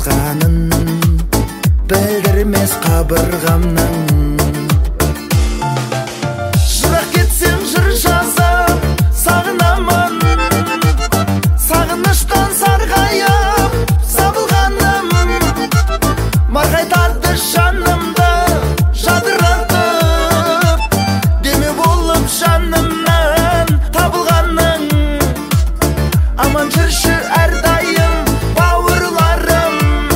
жатқанын білдірмес қабырғамның. Жырақ кетсем жыр жазып сағынамын, сағыныштан сарғайып сабылғаным. Марғайтарды жанымды жадыратып, деме болып жанымнан табылғаның. Аман жүрші әрдайым бауырларым.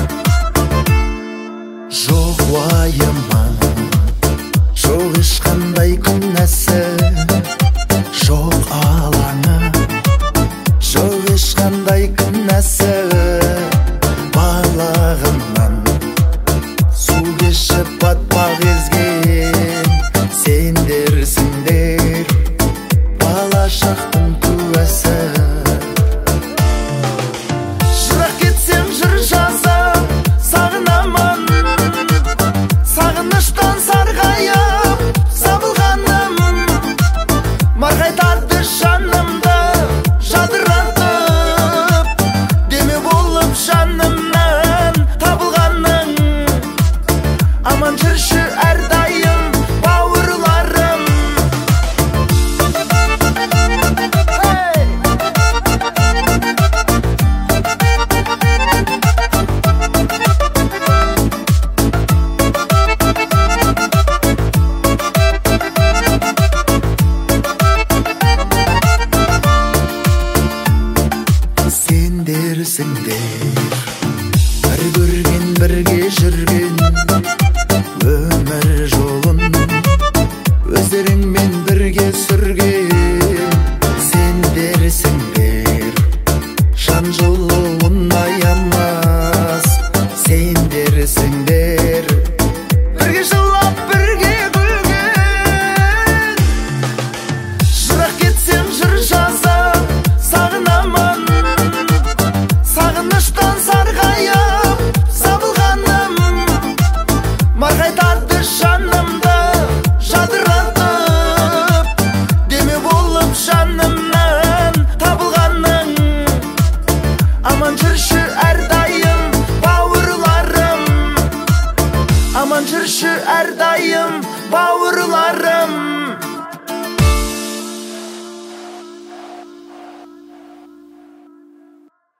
Жоқ уайымы, жоқ ешқандай күнәсі, жоқ алаңы, жоқ ешқандай күнәсі. Балағымнан су кешіп батпақ езген сендерсіңдер, балашақтың куәсі. Жырақ кетсем жыр жазып сағынамын, сағыныштан сарғайып сабылғаным. Марғайтарды жанымды жадыратып, деме болып жанымнан табылғаның. Аман жүрші әрдайым бауырларым. Сендерсіңдер, бір көрген бірге жүрген өмір жолын, өздеріңмен бірге сүрген. Сендерсіңдер, жан жылуын аямас. Сендерсіңдер, бірге жылап бірге күлген. Жырақ кетсем жыр жазып сағынамын, сағыныштан сарғайып сабылғаным. Марғайтарды жанымды жадыратып, деме болып жанымнан табылғаның. Аман жүрші әрдайым бауырларым. Аман жүрші әрдайым бауырларым.